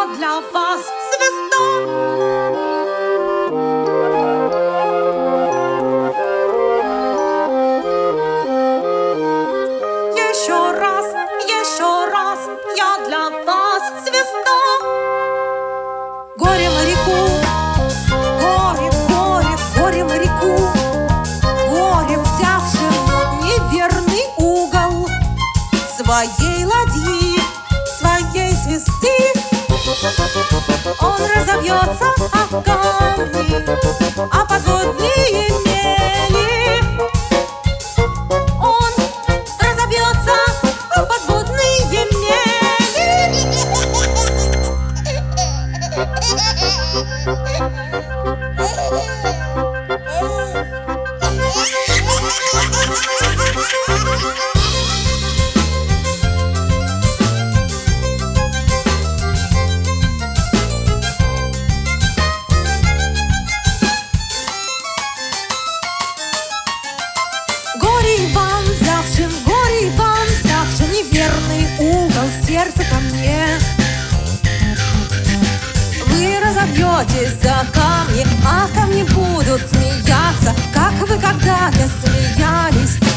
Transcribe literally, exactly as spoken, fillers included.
для вас звезда. Еще раз, еще раз, я для вас звезда. Горе моряку, горе, горе, горе моряку, горе взявшему неверный угол своей ладьи, своей звезды. Он разобьется о камни, о подводные мели. Он разобьется о подводные мели. Горе Иван, взявшим, горе Иван, взявшим неверный угол сердца ко мне. Вы разобьетесь за камни, а камни будут смеяться, как вы когда-то смеялись.